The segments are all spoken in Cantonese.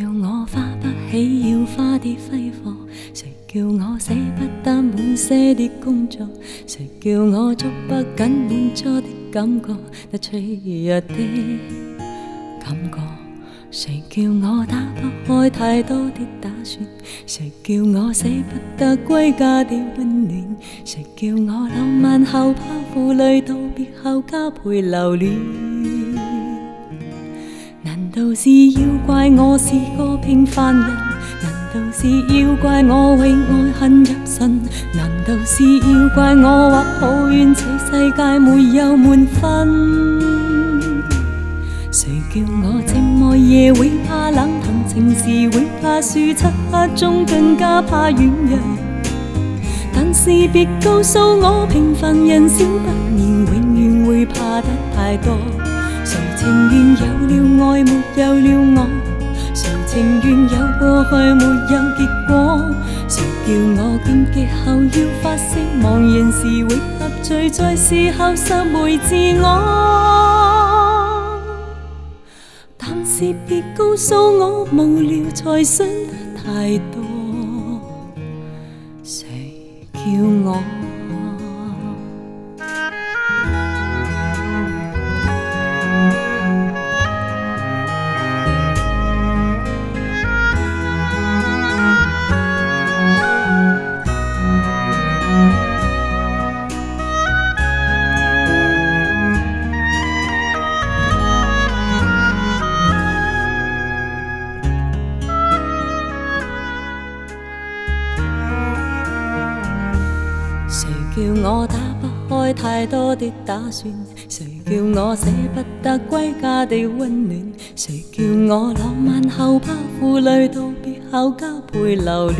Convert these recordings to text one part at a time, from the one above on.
叫我花不起要花的揮霍？誰叫我寫不得滿些的工作？誰叫我捉不緊滿足的感覺？那脆弱的感覺。誰叫我打不開太多的打算？誰叫我捨不得歸家的溫暖？誰叫我浪漫後怕負累道別後加倍留戀？難道是要怪我是個平凡人？難道是要怪我為愛恨入神？難道是要怪我或抱怨這世界沒有滿分？誰叫我寂寞夜會怕冷，談情時會怕輸，漆黑中更加怕軟弱？但是別告訴我平凡人少不免永遠會怕得太多。誰情願有了愛沒有了我？誰情願有過去沒有結果？誰叫我荊棘後要發色，茫然時會合醉，在事後拾回自我？但是別告訴我無聊才想得太多。誰叫我誰叫我打不開太多的打算？誰叫我捨不得歸家的溫暖？誰叫我浪漫後怕負累道別後加倍留戀？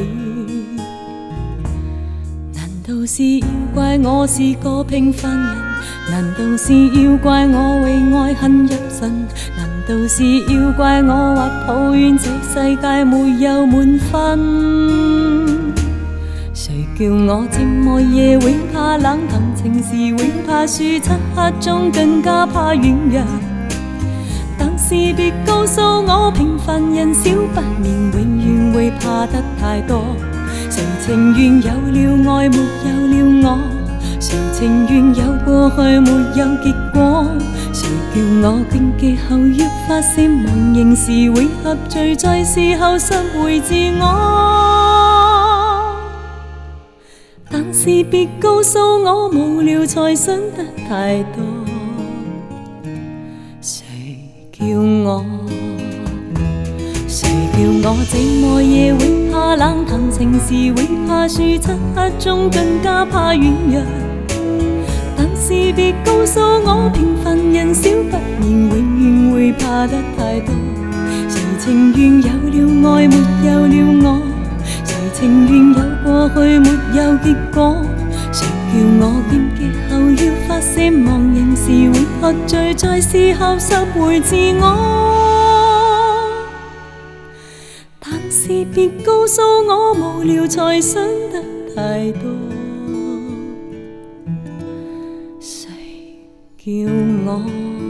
難道是要怪我是個平凡人？難道是要怪我為愛恨入神？難道是要怪我或抱怨這世界沒有滿分？誰叫我寂寞夜會怕冷，談情時會怕輸，漆黑中更加怕軟弱？但是別告訴我平凡人少不免永遠會怕得太多。誰情願有了愛沒有了我？誰情願有過去沒有結果？誰叫我荊棘後要發洩，茫然時會合醉，在事後拾回自我？但是別告訴我無聊才想得太多。誰叫我寂寞夜會怕冷，談情時會怕輸，漆黑中更加怕軟弱？但是別告訴我平凡人少不免永遠會怕得太多。誰情願有了愛沒有了我？誰情願有過去沒有結果？誰叫我荊棘後要發洩，茫然時會喝醉，在事後拾回自我？但是別告訴我無聊才想得太多。誰叫我